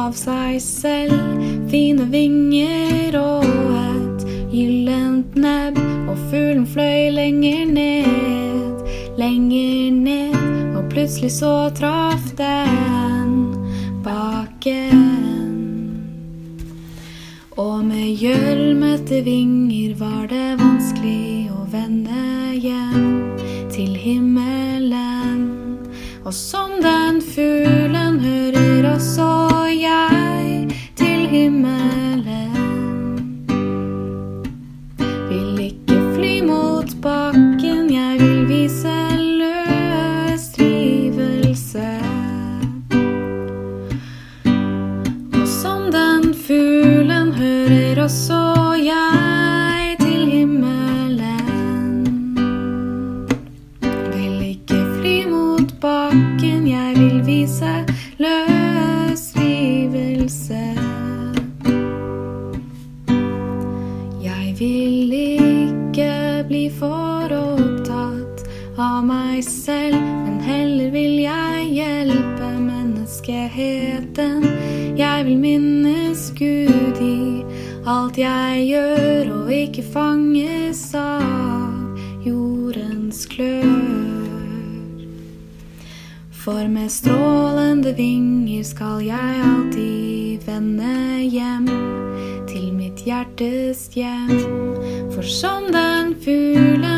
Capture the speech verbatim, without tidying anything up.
av seg selv, fine vinger og et gyllent nebb, og fuglen fløy lenger ned, lenger ned, og plutselig så traff den bakken. Og med gjølmete vinger var det vanskelig å vende hjem til himmelen. Og som den fuglen hører også jeg til himmelen. Vil ikke fly mot bakken, jeg vil vise løstrivelse. Og som den fuglen hører også jeg til himmelen. Vil ikke fly mot bakken, jeg vil vise løsrivelse. Jeg vil ikke bli for opptatt av meg selv, men heller vil jeg hjelpe menneskeheten. Jeg vil minnes Gud i alt jeg gjør, og ikke fanges av jordens klør. For med strålende vinger skal jeg alltid vende hjem til mitt hjertes hjem. For som den fuglen